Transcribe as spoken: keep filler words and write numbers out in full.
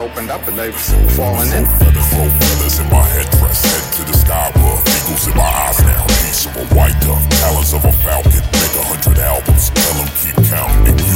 opened up and they've fallen in. Feather, four feathers in my headdress, head to the sky above. Eagles in my eyes now, piece of a white dove, talons of a falcon. Make a hundred albums, tell them keep counting.